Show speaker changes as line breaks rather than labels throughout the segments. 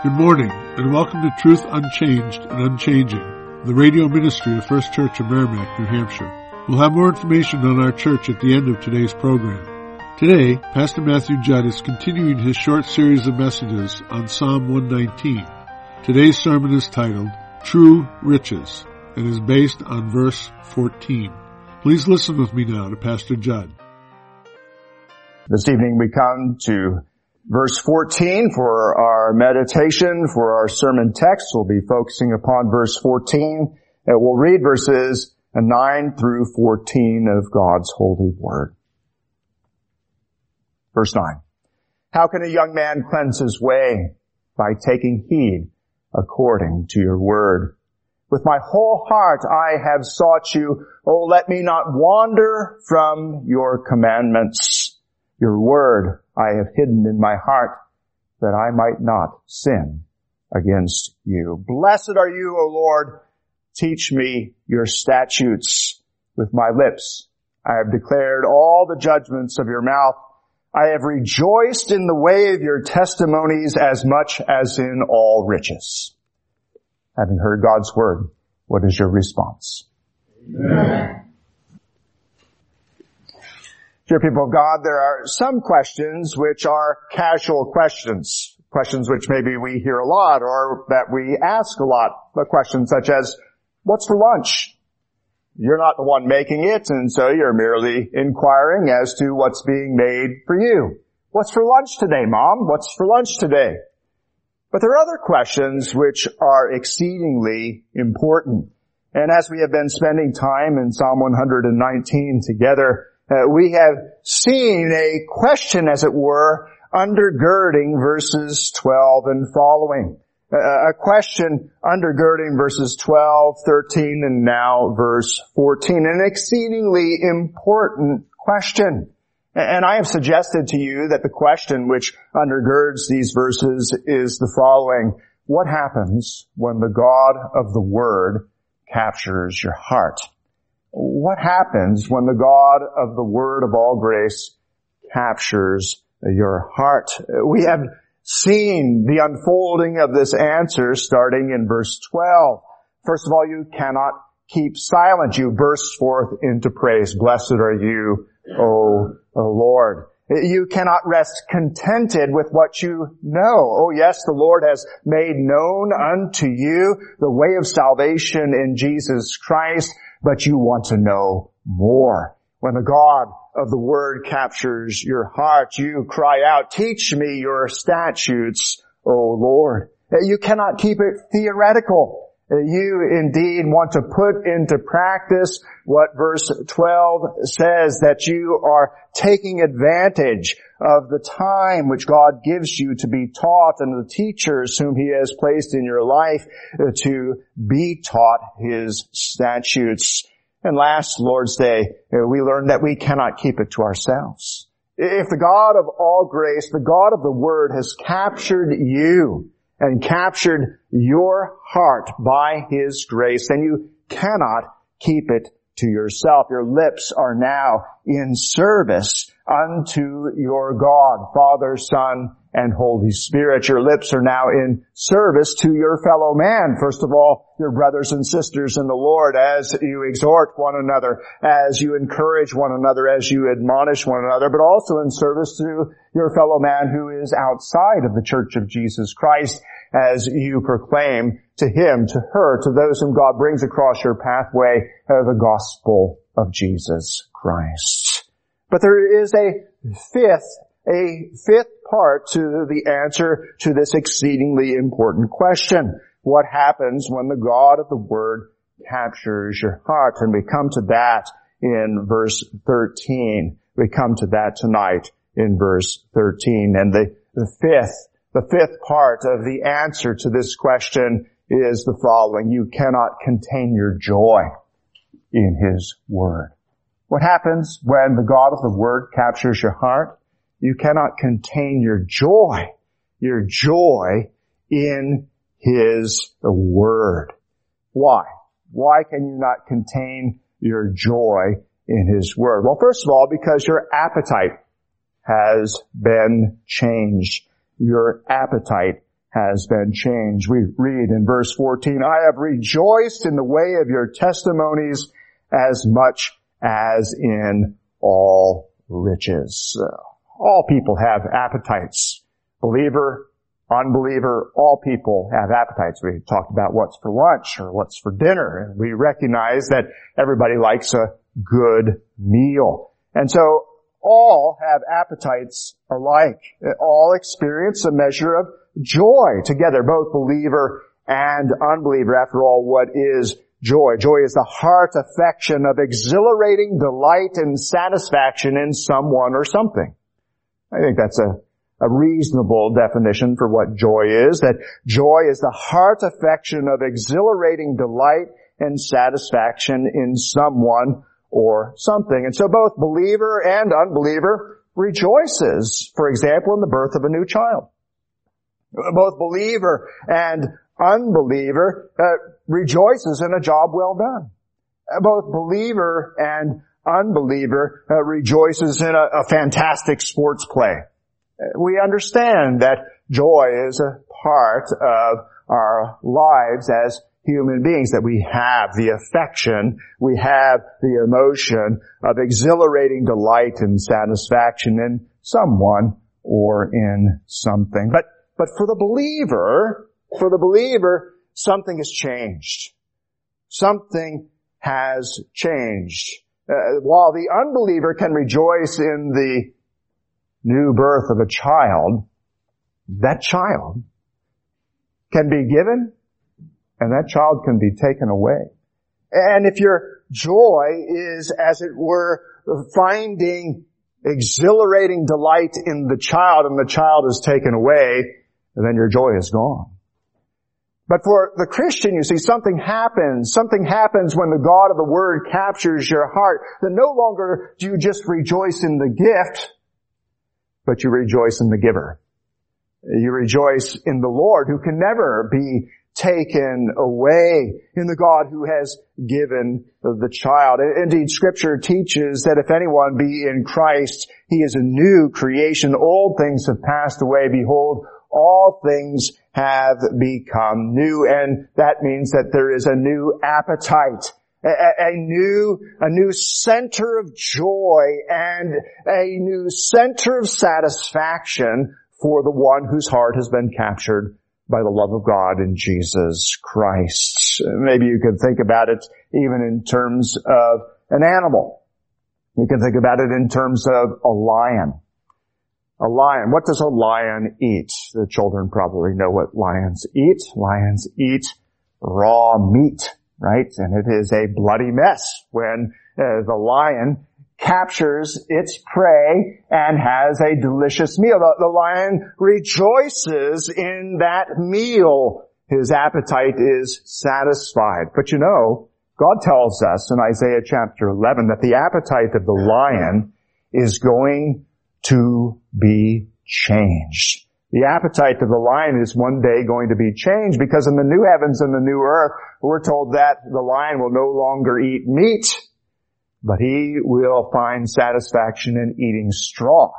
Good morning, and welcome to Truth Unchanged and Unchanging, the radio ministry of First Church of Merrimack, New Hampshire. We'll have more information on our church at the end of today's program. Today, Pastor Matthew Judd is continuing his short series of messages on Psalm 119. Today's sermon is titled, True Riches, and is based on verse 14. Please listen with me now to Pastor Judd.
This evening we come to verse 14 for our meditation, for our sermon text. We'll be focusing upon verse 14. We'll read verses 9 through 14 of God's holy word. Verse 9. How can a young man cleanse his way? By taking heed according to your word. With my whole heart I have sought you. Oh, let me not wander from your commandments. Your word I have hidden in my heart, that I might not sin against you. Blessed are you, O Lord. Teach me your statutes. With my lips I have declared all the judgments of your mouth. I have rejoiced in the way of your testimonies as much as in all riches. Having heard God's word, what is your response? Amen. Dear people of God, there are some questions which are casual questions which maybe we hear a lot or that we ask a lot, but questions such as, what's for lunch? You're not the one making it, and so you're merely inquiring as to what's being made for you. What's for lunch today, Mom? What's for lunch today? But there are other questions which are exceedingly important. And as we have been spending time in Psalm 119 together, we have seen a question, as it were, undergirding verses 12 and following. A question undergirding verses 12, 13, and now verse 14. An exceedingly important question. And I have suggested to you that the question which undergirds these verses is the following. What happens when the God of the Word captures your heart? What happens when the God of the Word of all grace captures your heart? We have seen the unfolding of this answer starting in verse 12. First of all, you cannot keep silent. You burst forth into praise. Blessed are you, O Lord. You cannot rest contented with what you know. Oh yes, the Lord has made known unto you the way of salvation in Jesus Christ, but you want to know more. When the God of the Word captures your heart, you cry out, teach me your statutes, O Lord. You cannot keep it theoretical. You indeed want to put into practice what verse 12 says, that you are taking advantage of the time which God gives you to be taught and the teachers whom He has placed in your life to be taught His statutes. And last Lord's Day, we learned that we cannot keep it to ourselves. If the God of all grace, the God of the Word, has captured you and captured your heart by His grace, then you cannot keep it to yourself. Your lips are now in service unto your God, Father, Son, and Holy Spirit. Your lips are now in service to your fellow man. First of all, your brothers and sisters in the Lord, as you exhort one another, as you encourage one another, as you admonish one another, but also in service to your fellow man who is outside of the Church of Jesus Christ, as you proclaim to him, to her, to those whom God brings across your pathway, the gospel of Jesus Christ. But there is a fifth part to the answer to this exceedingly important question. What happens when the God of the Word captures your heart? And we come to that in verse 13. We come to that tonight in verse 13. And the fifth part of the answer to this question is the following. You cannot contain your joy in His Word. What happens when the God of the Word captures your heart? You cannot contain your joy in His Word. Why? Why can you not contain your joy in His Word? Well, first of all, because your appetite has been changed. Your appetite has been changed. We read in verse 14, I have rejoiced in the way of your testimonies as much as in all riches. All people have appetites. Believer, unbeliever, all people have appetites. We talked about what's for lunch or what's for dinner, and we recognize that everybody likes a good meal. And so all have appetites alike. All experience a measure of joy together, both believer and unbeliever. After all, what is joy? Joy is the heart affection of exhilarating delight and satisfaction in someone or something. I think that's a reasonable definition for what joy is, that joy is the heart affection of exhilarating delight and satisfaction in someone or something. And so both believer and unbeliever rejoices, for example, in the birth of a new child. Both believer and unbeliever rejoices in a job well done. Both believer and unbeliever rejoices in a fantastic sports play. We understand that joy is a part of our lives as human beings, that we have the affection, we have the emotion of exhilarating delight and satisfaction in someone or in something. But for the believer, something has changed. Something has changed. While the unbeliever can rejoice in the new birth of a child, that child can be given and that child can be taken away. And if your joy is, as it were, finding exhilarating delight in the child and the child is taken away, then your joy is gone. But for the Christian, you see, something happens. Something happens when the God of the Word captures your heart. Then no longer do you just rejoice in the gift, but you rejoice in the giver. You rejoice in the Lord, who can never be taken away, in the God who has given the child. Indeed, Scripture teaches that if anyone be in Christ, he is a new creation. Old things have passed away. Behold, all things have become new. And that means that there is a new appetite, a new center of joy and a new center of satisfaction for the one whose heart has been captured by the love of God in Jesus Christ. Maybe you could think about it even in terms of an animal. You can think about it in terms of a lion. A lion. What does a lion eat? The children probably know what lions eat. Lions eat raw meat, right? And it is a bloody mess when the lion captures its prey and has a delicious meal. The lion rejoices in that meal. His appetite is satisfied. But you know, God tells us in Isaiah chapter 11 that the appetite of the lion is going to be changed. The appetite of the lion is one day going to be changed, because in the new heavens and the new earth, we're told that the lion will no longer eat meat, but he will find satisfaction in eating straw.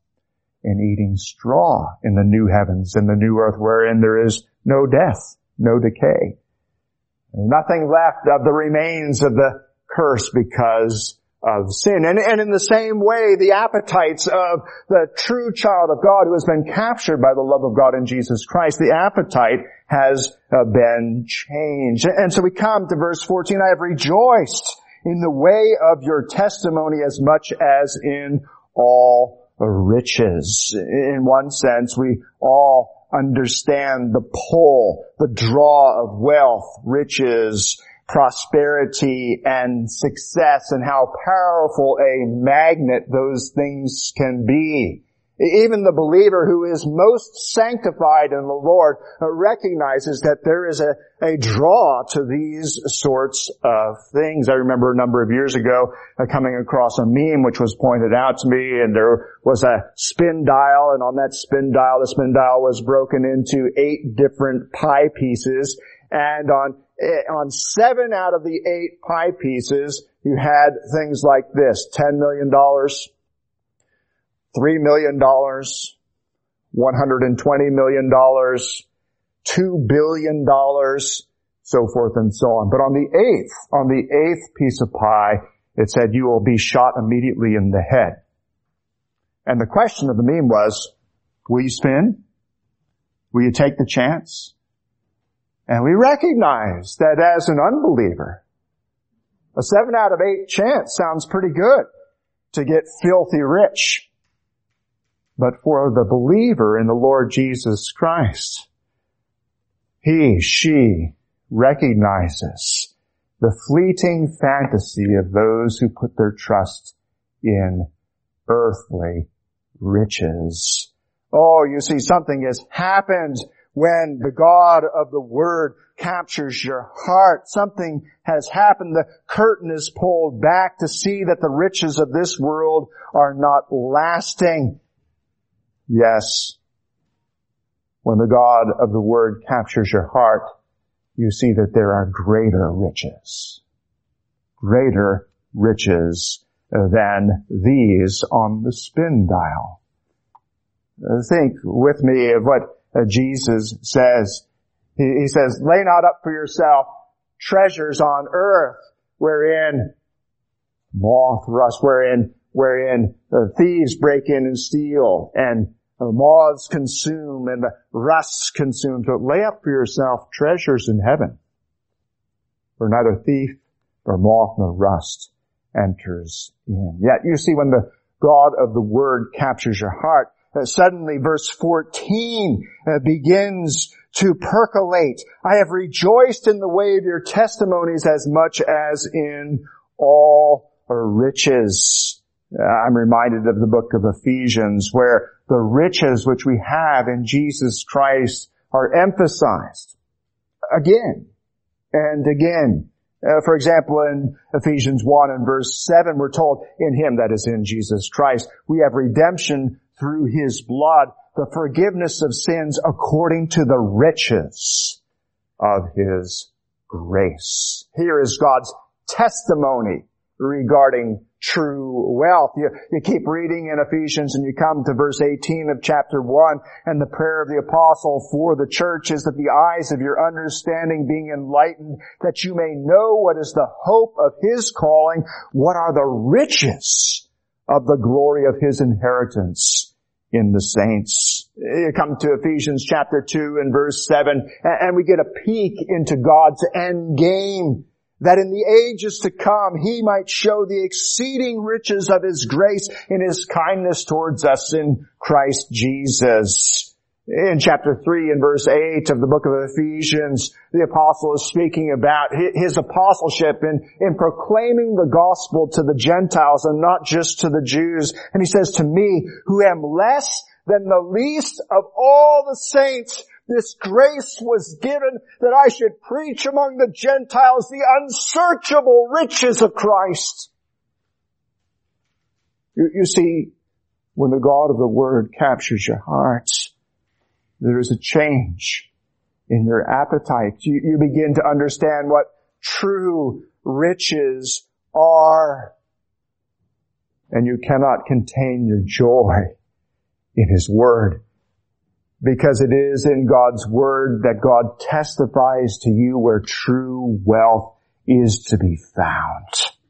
In eating straw in the new heavens and the new earth, wherein there is no death, no decay. Nothing left of the remains of the curse because of sin. And in the same way, the appetites of the true child of God who has been captured by the love of God in Jesus Christ, the appetite has been changed. And so we come to verse 14, I have rejoiced in the way of your testimony as much as in all riches. In one sense, we all understand the pull, the draw of wealth, riches, prosperity, and success, and how powerful a magnet those things can be. Even the believer who is most sanctified in the Lord recognizes that there is a draw to these sorts of things. I remember a number of years ago coming across a meme which was pointed out to me, and there was a spin dial, and on that spin dial, the spin dial was broken into 8 different pie pieces, and on 7 out of the 8 pie pieces, you had things like this: $10 million, $3 million, $120 million, $2 billion, so forth and so on. But on the eighth piece of pie, it said, you will be shot immediately in the head. And the question of the meme was, will you spin? Will you take the chance? And we recognize that as an unbeliever, a 7 out of 8 chance sounds pretty good to get filthy rich. But for the believer in the Lord Jesus Christ, she recognizes the fleeting fantasy of those who put their trust in earthly riches. Oh, you see, something has happened when the God of the Word captures your heart. Something has happened. The curtain is pulled back to see that the riches of this world are not lasting. Yes, when the God of the Word captures your heart, you see that there are greater riches than these on the spin dial. Think with me of what Jesus says. He says, lay not up for yourself treasures on earth wherein moth rust, wherein thieves break in and steal, and moths consume, and the rusts consume. So lay up for yourself treasures in heaven, where neither thief nor moth nor rust enters in. Yet you see, when the God of the Word captures your heart, suddenly verse 14 begins to percolate. I have rejoiced in the way of your testimonies as much as in all riches. I'm reminded of the book of Ephesians, where the riches which we have in Jesus Christ are emphasized again and again. For example, in Ephesians 1 and verse 7, we're told, in Him, that is in Jesus Christ, we have redemption through His blood, the forgiveness of sins according to the riches of His grace. Here is God's testimony regarding true wealth. You keep reading in Ephesians and you come to verse 18 of chapter 1, and the prayer of the apostle for the church is that the eyes of your understanding being enlightened, that you may know what is the hope of His calling, what are the riches of the glory of His inheritance in the saints. You come to Ephesians chapter 2 and verse 7, and we get a peek into God's end game, that in the ages to come He might show the exceeding riches of His grace in His kindness towards us in Christ Jesus. In chapter 3 and verse 8 of the book of Ephesians, the apostle is speaking about his apostleship in proclaiming the gospel to the Gentiles and not just to the Jews. And he says, to me, who am less than the least of all the saints, this grace was given that I should preach among the Gentiles the unsearchable riches of Christ. You see, when the God of the Word captures your heart, there is a change in your appetite. You begin to understand what true riches are. And you cannot contain your joy in His Word, because it is in God's Word that God testifies to you where true wealth is to be found.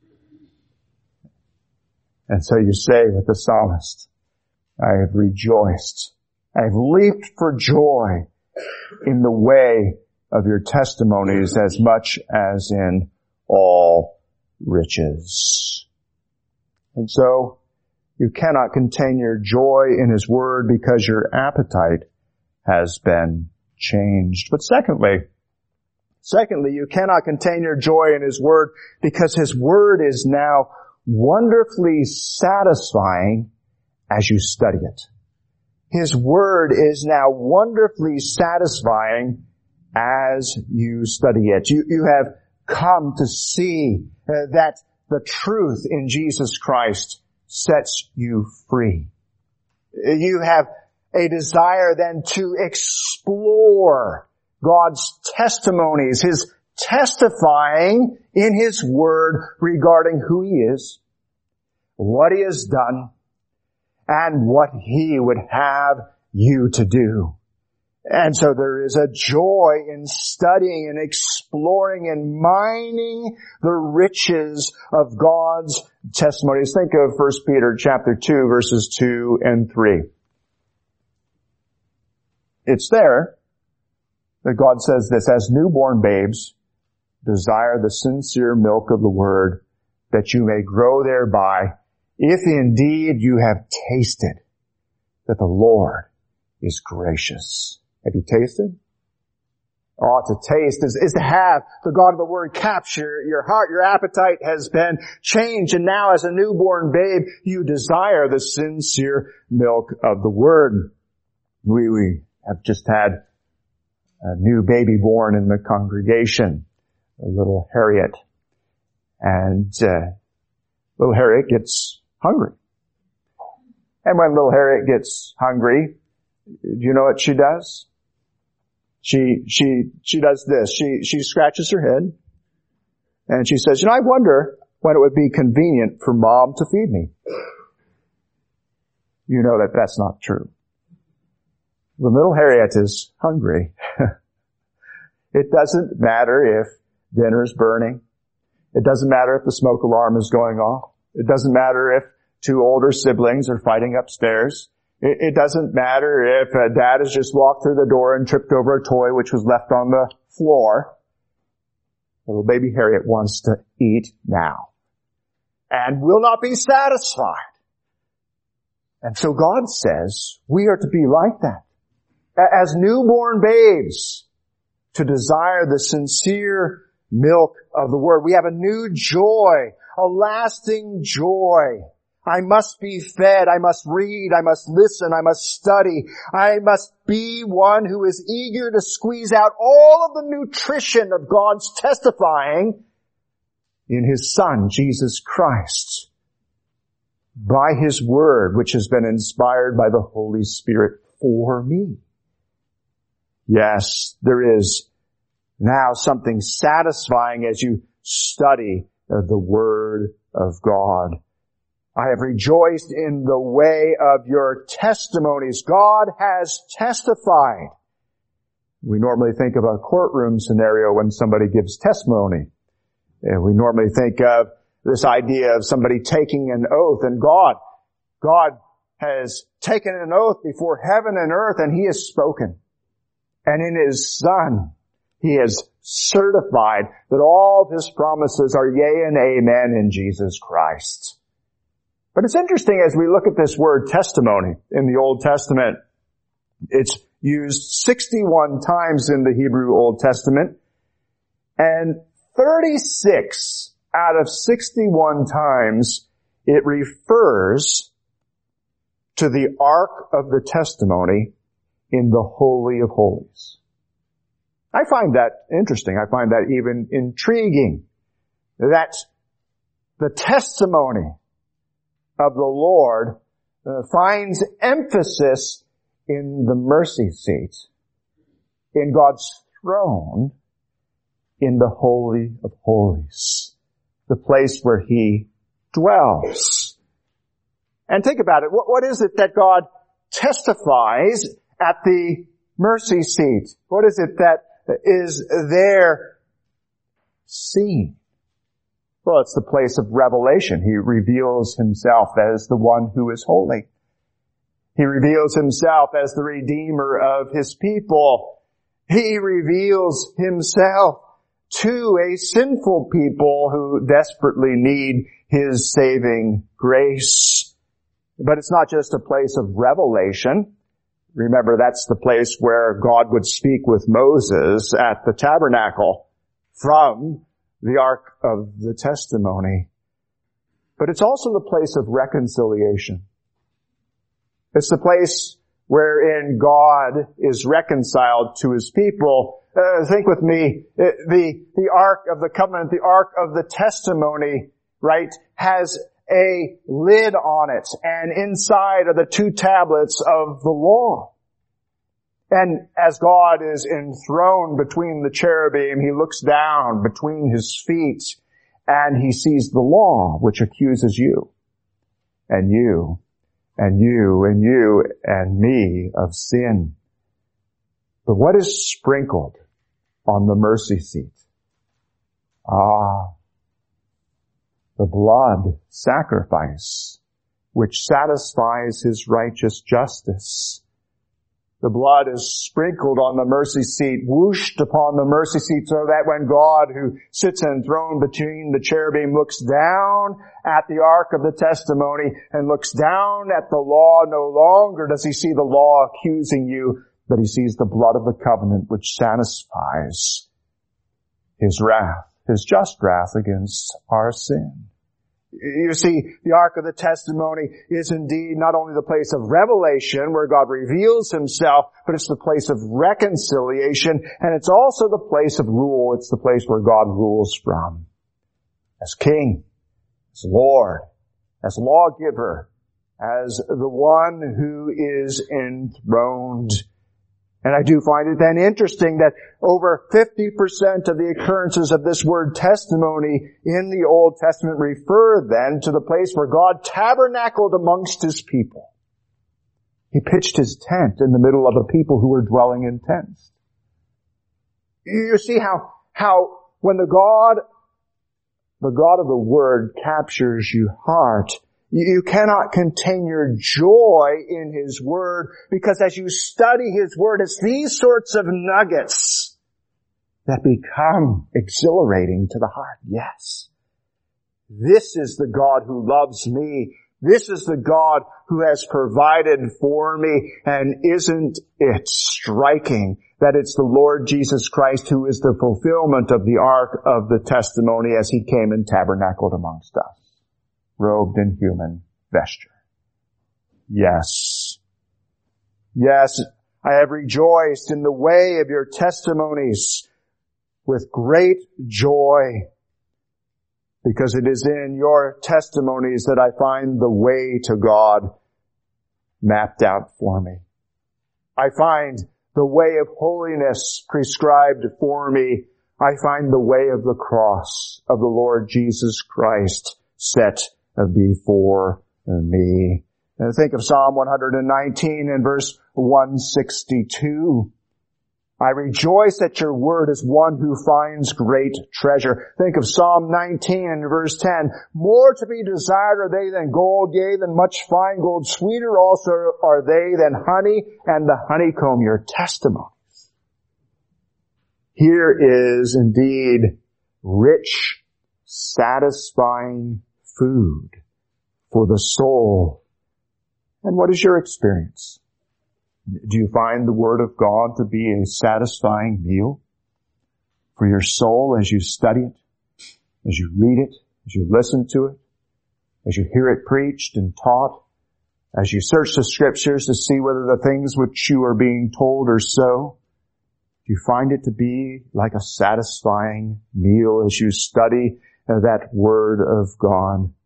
And so you say with the psalmist, I have rejoiced. I have leaped for joy in the way of your testimonies as much as in all riches. And so you cannot contain your joy in His Word because your appetite has been changed. But secondly, you cannot contain your joy in His Word because His Word is now wonderfully satisfying as you study it. His Word is now wonderfully satisfying as you study it. You have come to see that the truth in Jesus Christ sets you free. You have a desire then to explore God's testimonies, His testifying in His Word regarding who He is, what He has done, and what He would have you to do. And so there is a joy in studying and exploring and mining the riches of God's testimonies. Think of 1 Peter chapter 2, verses 2 and 3. It's there that God says this, as newborn babes, desire the sincere milk of the word, that you may grow thereby, if indeed you have tasted that the Lord is gracious. Have you tasted? Oh, to taste is to have the God of the Word capture your heart. Your appetite has been changed, and now as a newborn babe, you desire the sincere milk of the Word. We have just had a new baby born in the congregation, a little Harriet. And little Harriet gets hungry. And when little Harriet gets hungry, do you know what she does? She does this. She scratches her head and she says, I wonder when it would be convenient for Mom to feed me. You know that that's not true. When little Harriet is hungry, it doesn't matter if dinner's burning. It doesn't matter if the smoke alarm is going off. It doesn't matter if two older siblings are fighting upstairs. It doesn't matter if Dad has just walked through the door and tripped over a toy which was left on the floor. Little baby Harriet wants to eat now and will not be satisfied. And so God says we are to be like that. As newborn babes, to desire the sincere milk of the Word. We have a new joy, a lasting joy. I must be fed. I must read. I must listen. I must study. I must be one who is eager to squeeze out all of the nutrition of God's testifying in His Son, Jesus Christ, by His Word, which has been inspired by the Holy Spirit for me. Yes, there is now something satisfying as you study the Word of God. I have rejoiced in the way of your testimonies. God has testified. We normally think of a courtroom scenario when somebody gives testimony. We normally think of this idea of somebody taking an oath, and God has taken an oath before heaven and earth, and He has spoken. And in His Son, He has certified that all of His promises are yea and amen in Jesus Christ. But it's interesting as we look at this word testimony in the Old Testament. It's used 61 times in the Hebrew Old Testament, and 36 out of 61 times it refers to the Ark of the Testimony in the Holy of Holies. I find that interesting. I find that even intriguing. That the testimony of the Lord finds emphasis in the mercy seat, in God's throne, in the Holy of Holies, the place where He dwells. And think about it. What is it that God testifies at the mercy seat? What is it that is there seen? Well, it's the place of revelation. He reveals Himself as the one who is holy. He reveals Himself as the Redeemer of His people. He reveals Himself to a sinful people who desperately need His saving grace. But it's not just a place of revelation. Remember, that's the place where God would speak with Moses at the tabernacle from the Ark of the Testimony. But it's also the place of reconciliation. It's the place wherein God is reconciled to His people. Think with me, the Ark of the Covenant, the Ark of the Testimony, right, has a lid on it, and inside are the two tablets of the law. And as God is enthroned between the cherubim, He looks down between His feet and He sees the law, which accuses you and you and you and you and me of sin. But what is sprinkled on the mercy seat? The blood sacrifice, which satisfies his righteous justice. The blood is sprinkled on the mercy seat, whooshed upon the mercy seat, so that when God, who sits enthroned between the cherubim, looks down at the ark of the testimony and looks down at the law, no longer does he see the law accusing you, but he sees the blood of the covenant which satisfies his wrath, his just wrath against our sin. You see, the Ark of the Testimony is indeed not only the place of revelation where God reveals himself, but it's the place of reconciliation, and it's also the place of rule. It's the place where God rules from. As King, as Lord, as lawgiver, as the one who is enthroned. And I do find it then interesting that over 50% of the occurrences of this word testimony in the Old Testament refer then to the place where God tabernacled amongst his people. He pitched his tent in the middle of a people who were dwelling in tents. You see how when the God of the Word captures your heart, you cannot contain your joy in his Word, because as you study his Word, it's these sorts of nuggets that become exhilarating to the heart. Yes, this is the God who loves me. This is the God who has provided for me. And isn't it striking that it's the Lord Jesus Christ who is the fulfillment of the Ark of the Testimony as he came and tabernacled amongst us, robed in human vesture. Yes. Yes, I have rejoiced in the way of your testimonies with great joy, because it is in your testimonies that I find the way to God mapped out for me. I find the way of holiness prescribed for me. I find the way of the cross of the Lord Jesus Christ set before me. And think of Psalm 119 and verse 162. I rejoice at your word as one who finds great treasure. Think of Psalm 19 and verse 10. More to be desired are they than gold, yea, than much fine gold. Sweeter also are they than honey and the honeycomb, your testimonies. Here is indeed rich, satisfying food for the soul. And what is your experience? Do you find the Word of God to be a satisfying meal for your soul as you study it, as you read it, as you listen to it, as you hear it preached and taught, as you search the Scriptures to see whether the things which you are being told are so? Do you find it to be like a satisfying meal as you study that Word of God?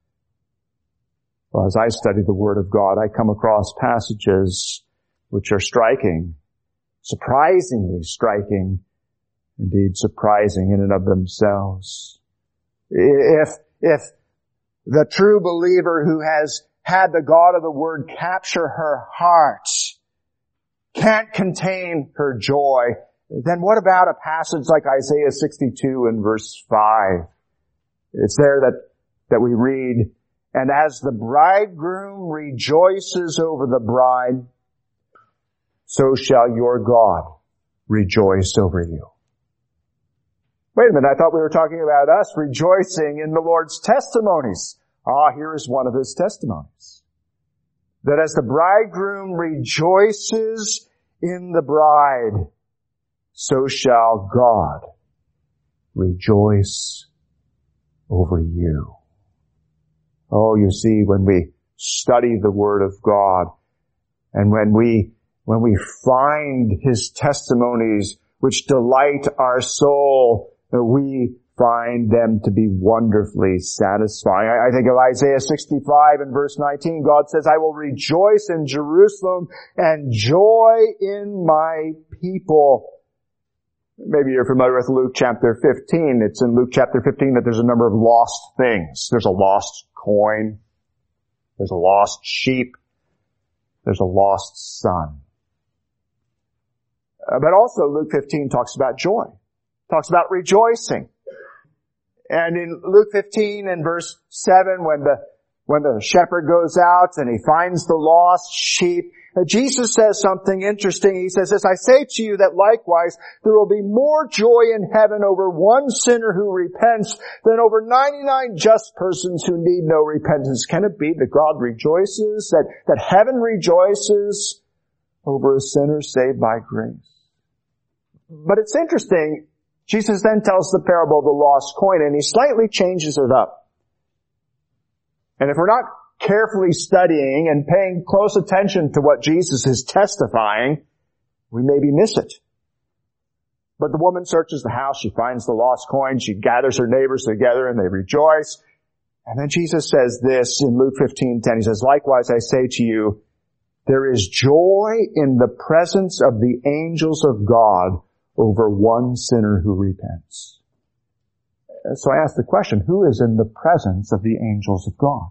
Well, as I study the Word of God, I come across passages which are striking, surprisingly striking, indeed surprising in and of themselves. If the true believer who has had the God of the Word capture her heart can't contain her joy, then what about a passage like Isaiah 62 and verse 5? It's there that we read, and as the bridegroom rejoices over the bride, so shall your God rejoice over you. Wait a minute, I thought we were talking about us rejoicing in the Lord's testimonies. Here is one of his testimonies. That as the bridegroom rejoices in the bride, so shall God rejoice over you. Oh, you see, when we study the Word of God, and when we find his testimonies which delight our soul, we find them to be wonderfully satisfying. I think of Isaiah 65 and verse 19. God says, I will rejoice in Jerusalem and joy in my people. Maybe you're familiar with Luke chapter 15. It's in Luke chapter 15 that there's a number of lost things. There's a lost coin. There's a lost sheep. There's a lost son. But also Luke 15 talks about joy, talks about rejoicing. And in Luke 15 and verse 7, when the shepherd goes out and he finds the lost sheep, Jesus says something interesting. He says, "As I say to you that likewise there will be more joy in heaven over one sinner who repents than over 99 just persons who need no repentance." Can it be that God rejoices, that heaven rejoices over a sinner saved by grace? But it's interesting. Jesus then tells the parable of the lost coin, and he slightly changes it up. And if we're not carefully studying and paying close attention to what Jesus is testifying, we maybe miss it. But the woman searches the house, she finds the lost coin, she gathers her neighbors together and they rejoice. And then Jesus says this in Luke 15:10, he says, "Likewise I say to you, there is joy in the presence of the angels of God over one sinner who repents." So I ask the question, who is in the presence of the angels of God?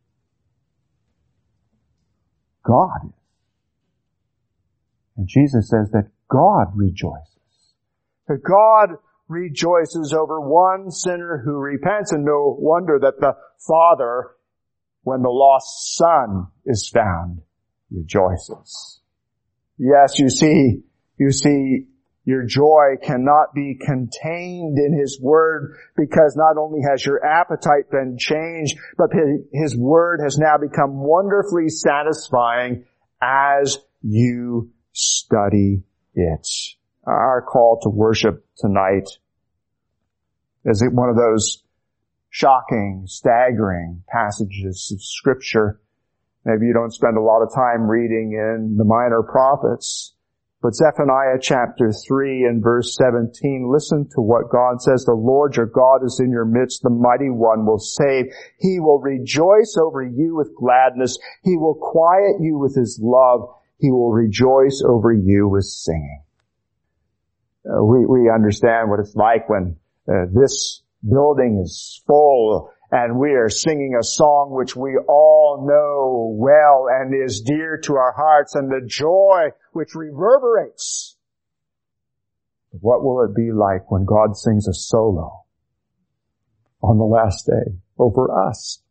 God is. And Jesus says that God rejoices. That God rejoices over one sinner who repents, and no wonder that the Father, when the lost son is found, rejoices. Yes, you see, your joy cannot be contained in His Word, because not only has your appetite been changed, but His Word has now become wonderfully satisfying as you study it. Our call to worship tonight is one of those shocking, staggering passages of Scripture. Maybe you don't spend a lot of time reading in the minor prophets, but Zephaniah chapter 3 and verse 17, listen to what God says. "The Lord your God is in your midst. The mighty one will save. He will rejoice over you with gladness. He will quiet you with His love. He will rejoice over you with singing." We understand what it's like when this building is full and we are singing a song which we all know well and is dear to our hearts, and the joy which reverberates. But what will it be like when God sings a solo on the last day over us?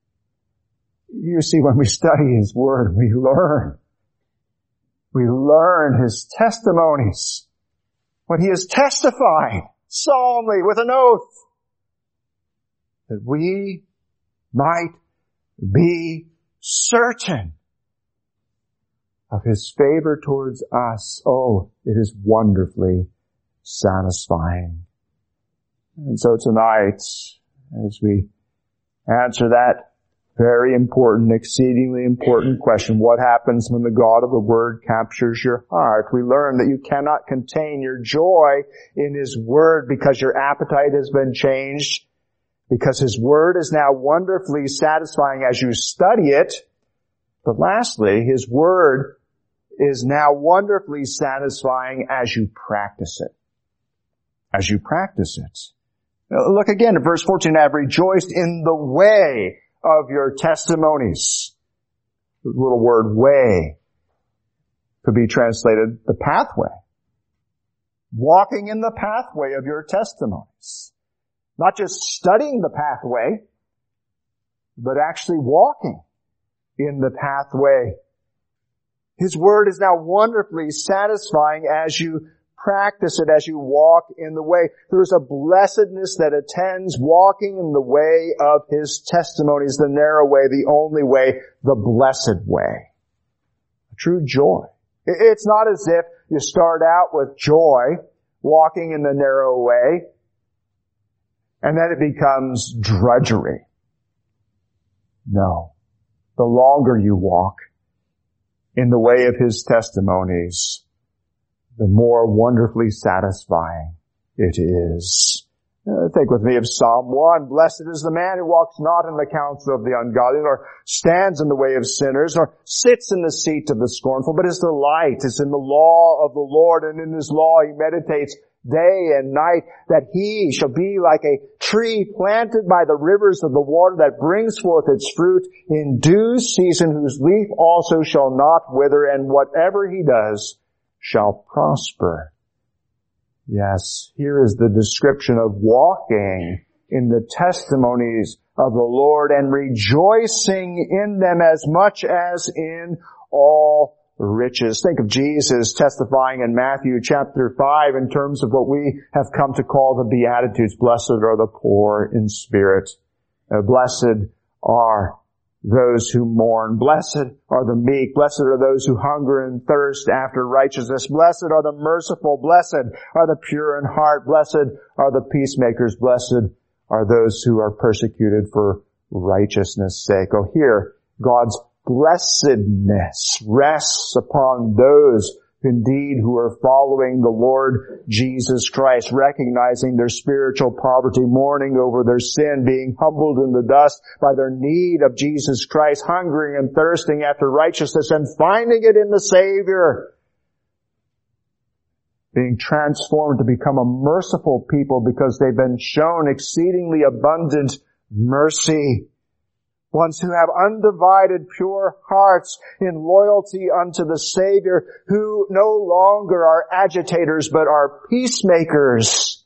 You see, when we study His Word, we learn. We learn His testimonies. When He is testifying solemnly with an oath, that we might be certain of His favor towards us. Oh, it is wonderfully satisfying. And so tonight, as we answer that very important, exceedingly important question, what happens when the God of the Word captures your heart? We learn that you cannot contain your joy in His Word because your appetite has been changed, because His Word is now wonderfully satisfying as you study it. But lastly, His Word is now wonderfully satisfying as you practice it. As you practice it. Now, look again at verse 14. "I have rejoiced in the way of your testimonies." The little word "way" could be translated the pathway. Walking in the pathway of your testimonies. Not just studying the pathway, but actually walking in the pathway. His Word is now wonderfully satisfying as you practice it, as you walk in the way. There is a blessedness that attends walking in the way of His testimonies, the narrow way, the only way, the blessed way. A true joy. It's not as if you start out with joy, walking in the narrow way, and then it becomes drudgery. No. The longer you walk in the way of His testimonies, the more wonderfully satisfying it is. Think with me of Psalm 1. "Blessed is the man who walks not in the counsel of the ungodly, nor stands in the way of sinners, nor sits in the seat of the scornful, but his delight is in the law of the Lord, and in His law he meditates day and night, that he shall be like a tree planted by the rivers of the water that brings forth its fruit in due season, whose leaf also shall not wither, and whatever he does shall prosper. Yes, here is the description of walking in the testimonies of the Lord and rejoicing in them as much as in all riches. Think of Jesus testifying in Matthew chapter 5 in terms of what we have come to call the Beatitudes. Blessed are the poor in spirit. Blessed are those who mourn. Blessed are the meek. Blessed are those who hunger and thirst after righteousness. Blessed are the merciful. Blessed are the pure in heart. Blessed are the peacemakers. Blessed are those who are persecuted for righteousness' sake. Oh, here, God's blessedness rests upon those indeed who are following the Lord Jesus Christ, recognizing their spiritual poverty, mourning over their sin, being humbled in the dust by their need of Jesus Christ, hungering and thirsting after righteousness and finding it in the Savior, being transformed to become a merciful people because they've been shown exceedingly abundant mercy. Ones who have undivided pure hearts in loyalty unto the Savior, who no longer are agitators but are peacemakers.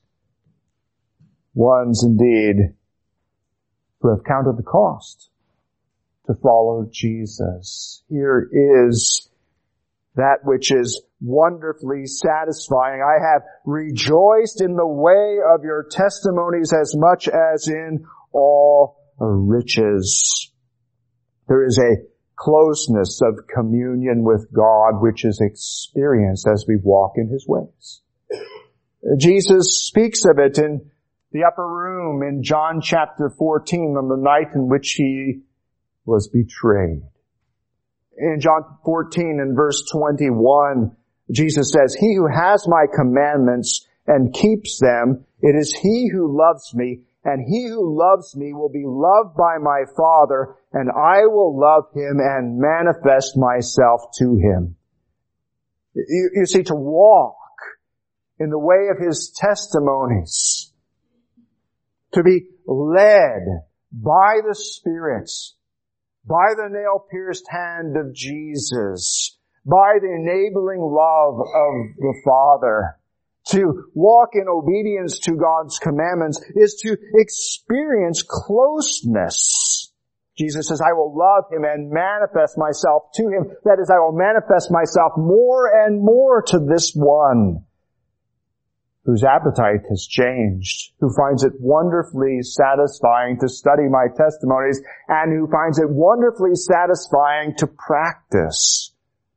Ones indeed who have counted the cost to follow Jesus. Here is that which is wonderfully satisfying. I have rejoiced in the way of your testimonies as much as in all riches. There is a closeness of communion with God which is experienced as we walk in His ways. Jesus speaks of it in the upper room in John chapter 14 on the night in which He was betrayed. In John 14 and verse 21, Jesus says, "He who has my commandments and keeps them, it is he who loves me, and he who loves me will be loved by my Father, and I will love him and manifest myself to him." You see, to walk in the way of His testimonies, to be led by the Spirit, by the nail-pierced hand of Jesus, by the enabling love of the Father, to walk in obedience to God's commandments is to experience closeness. Jesus says, "I will love him and manifest myself to him." That is, I will manifest myself more and more to this one whose appetite has changed, who finds it wonderfully satisfying to study my testimonies, and who finds it wonderfully satisfying to practice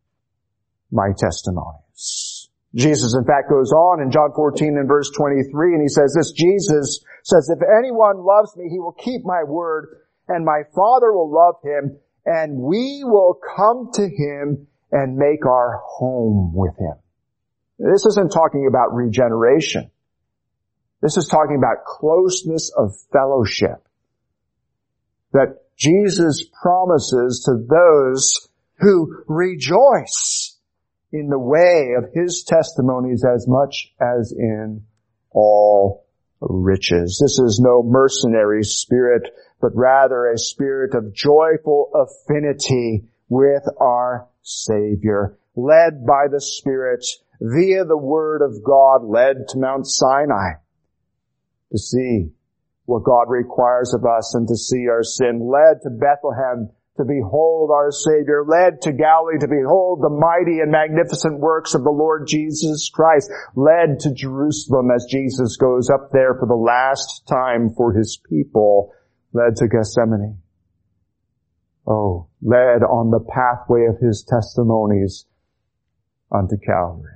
my testimonies. Jesus, in fact, goes on in John 14 and verse 23, and He says this, Jesus says, "If anyone loves me, he will keep my word, and my Father will love him, and we will come to him and make our home with him." This isn't talking about regeneration. This is talking about closeness of fellowship that Jesus promises to those who rejoice in the way of His testimonies as much as in all riches. This is no mercenary spirit, but rather a spirit of joyful affinity with our Savior, led by the Spirit via the Word of God, led to Mount Sinai to see what God requires of us and to see our sin, led to Bethlehem to behold our Savior, led to Galilee to behold the mighty and magnificent works of the Lord Jesus Christ, led to Jerusalem as Jesus goes up there for the last time for His people, led to Gethsemane. Oh, led on the pathway of His testimonies unto Calvary.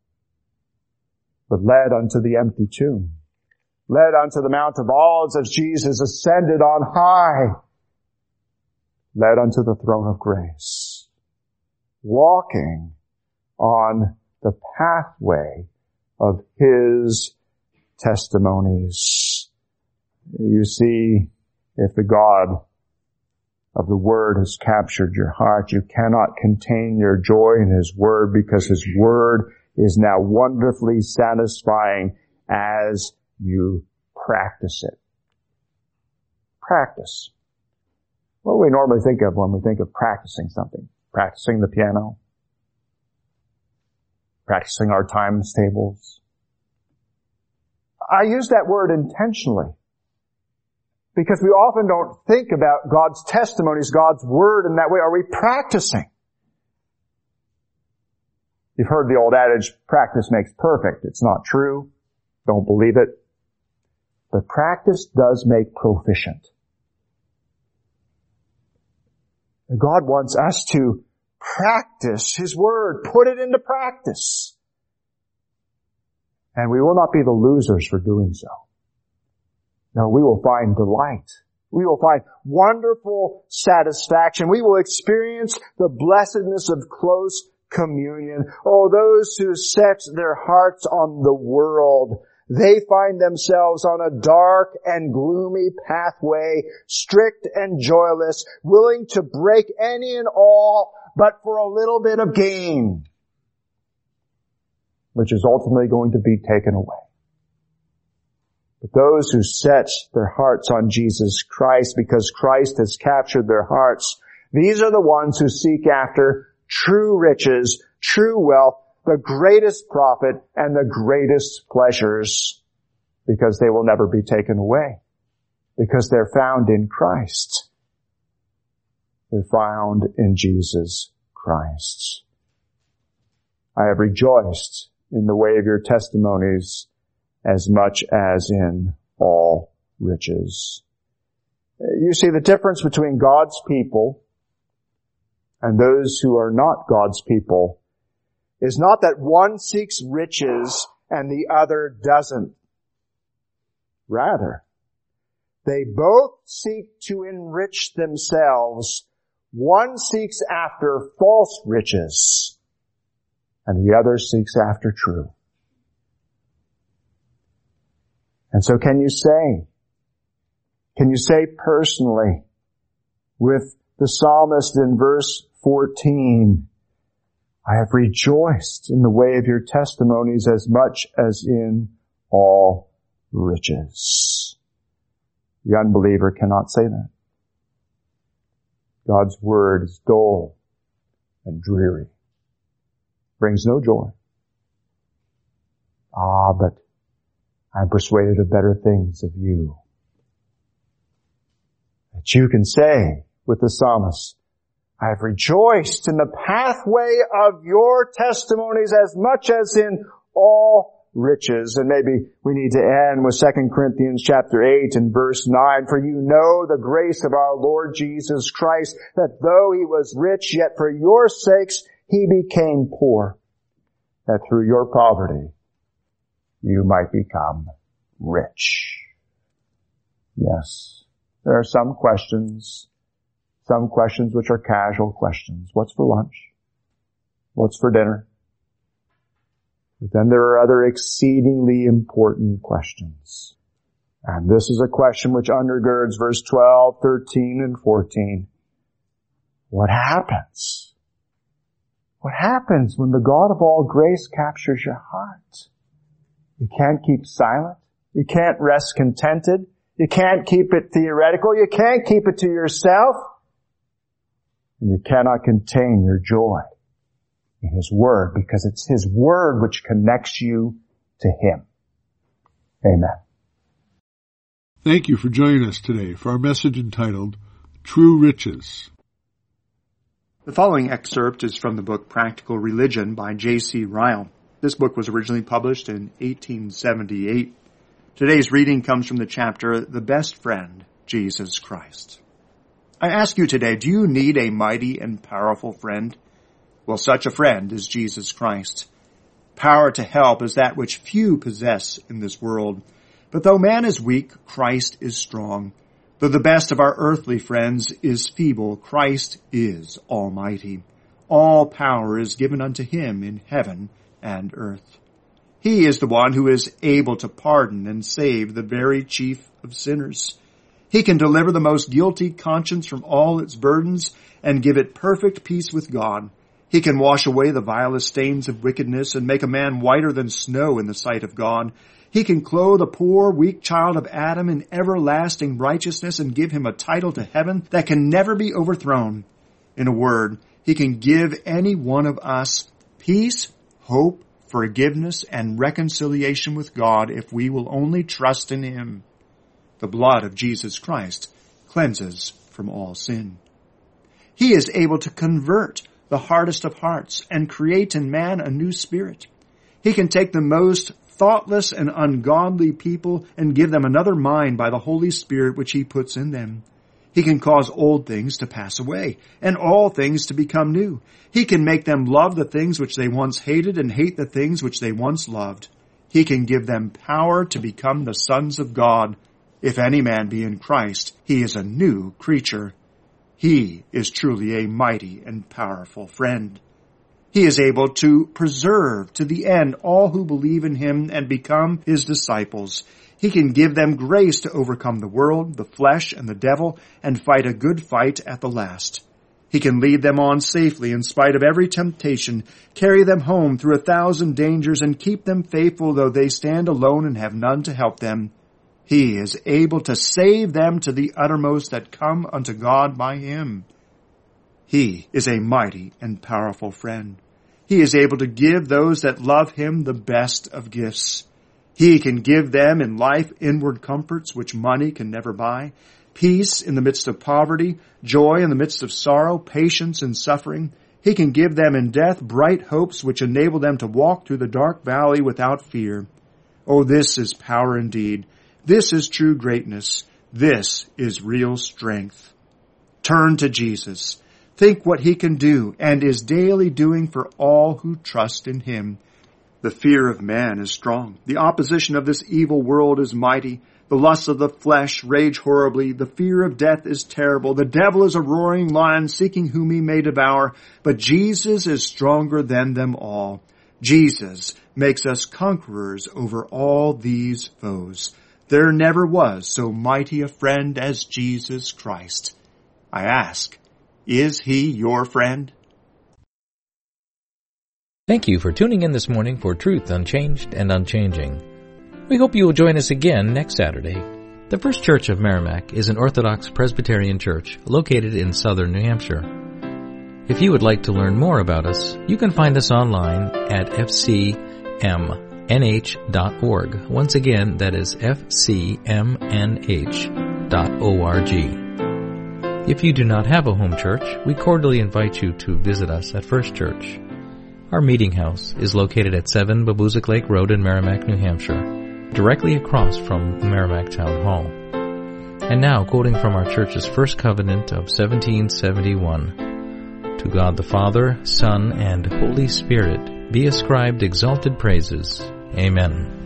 But led unto the empty tomb, led unto the Mount of Olives as Jesus ascended on high, led unto the throne of grace, walking on the pathway of His testimonies. You see, if the God of the Word has captured your heart, you cannot contain your joy in His Word, because His Word is now wonderfully satisfying as you practice it. Practice. What do we normally think of when we think of practicing something? Practicing the piano? practicing our times tables. I use that word intentionally because we often don't think about God's testimonies, God's word in that way. Are we practicing? You've heard the old adage, practice makes perfect. It's not true. Don't believe it. But practice does make proficient. God wants us to practice His word, put it into practice. And we will not be the losers for doing so. No, we will find delight. We will find wonderful satisfaction. We will experience the blessedness of close communion. Oh, those who set their hearts on the world, they find themselves on a dark and gloomy pathway, strict and joyless, willing to break any and all, but for a little bit of gain, which is ultimately going to be taken away. But those who set their hearts on Jesus Christ because Christ has captured their hearts, these are the ones who seek after true riches, true wealth, the greatest profit, and the greatest pleasures, because they will never be taken away, because they're found in Christ. They're found in Jesus Christ. I have rejoiced in the way of your testimonies as much as in all riches. You see, the difference between God's people and those who are not God's people is not that one seeks riches and the other doesn't. Rather, they both seek to enrich themselves. One seeks after false riches, and the other seeks after true. And so can you say personally with the psalmist in verse 14, I have rejoiced in the way of your testimonies as much as in all riches. The unbeliever cannot say that. God's word is dull and dreary. Brings no joy. But I'm persuaded of better things of you. That you can say with the psalmist, I have rejoiced in the pathway of your testimonies as much as in all riches. And maybe we need to end with 2 Corinthians chapter 8 and verse 9. For you know the grace of our Lord Jesus Christ, that though he was rich, yet for your sakes he became poor, that through your poverty you might become rich. Yes, there are some questions which are casual questions. What's for lunch? What's for dinner? But then there are other exceedingly important questions. And this is a question which undergirds verse 12, 13, and 14. What happens? What happens when the God of all grace captures your heart? You can't keep silent. You can't rest contented. You can't keep it theoretical. You can't keep it to yourself. And you cannot contain your joy in His Word, because it's His Word which connects you to Him. Amen.
Thank you for joining us today for our message entitled, True Riches.
The following excerpt is from the book Practical Religion by J.C. Ryle. This book was originally published in 1878. Today's reading comes from the chapter, The Best Friend, Jesus Christ. I ask you today, do you need a mighty and powerful friend? Well, such a friend is Jesus Christ. Power to help is that which few possess in this world. But though man is weak, Christ is strong. Though the best of our earthly friends is feeble, Christ is almighty. All power is given unto him in heaven and earth. He is the one who is able to pardon and save the very chief of sinners. He can deliver the most guilty conscience from all its burdens and give it perfect peace with God. He can wash away the vilest stains of wickedness and make a man whiter than snow in the sight of God. He can clothe a poor, weak child of Adam in everlasting righteousness and give him a title to heaven that can never be overthrown. In a word, he can give any one of us peace, hope, forgiveness and reconciliation with God if we will only trust in Him. The blood of Jesus Christ cleanses from all sin. He is able to convert the hardest of hearts and create in man a new spirit. He can take the most thoughtless and ungodly people and give them another mind by the Holy Spirit which He puts in them. He can cause old things to pass away and all things to become new. He can make them love the things which they once hated and hate the things which they once loved. He can give them power to become the sons of God. If any man be in Christ, he is a new creature. He is truly a mighty and powerful friend. He is able to preserve to the end all who believe in Him and become His disciples. He can give them grace to overcome the world, the flesh, and the devil, and fight a good fight at the last. He can lead them on safely in spite of every temptation, carry them home through 1,000 dangers, and keep them faithful though they stand alone and have none to help them. He is able to save them to the uttermost that come unto God by Him. He is a mighty and powerful friend. He is able to give those that love Him the best of gifts. He can give them in life inward comforts which money can never buy, peace in the midst of poverty, joy in the midst of sorrow, patience in suffering. He can give them in death bright hopes which enable them to walk through the dark valley without fear. Oh, this is power indeed. This is true greatness. This is real strength. Turn to Jesus. Think what He can do and is daily doing for all who trust in Him. The fear of man is strong. The opposition of this evil world is mighty. The lusts of the flesh rage horribly. The fear of death is terrible. The devil is a roaring lion seeking whom he may devour. But Jesus is stronger than them all. Jesus makes us conquerors over all these foes. There never was so mighty a friend as Jesus Christ. I ask, is He your friend?
Thank you for tuning in this morning for Truth Unchanged and Unchanging. We hope you will join us again next Saturday. The First Church of Merrimack is an Orthodox Presbyterian church located in southern New Hampshire. If you would like to learn more about us, you can find us online at fcmnh.org. Once again, that is fcmnh.org. If you do not have a home church, we cordially invite you to visit us at First Church. Our meeting house is located at 7 Babuzik Lake Road in Merrimack, New Hampshire, directly across from Merrimack Town Hall. And now, quoting from our church's first covenant of 1771, to God the Father, Son, and Holy Spirit be ascribed exalted praises. Amen.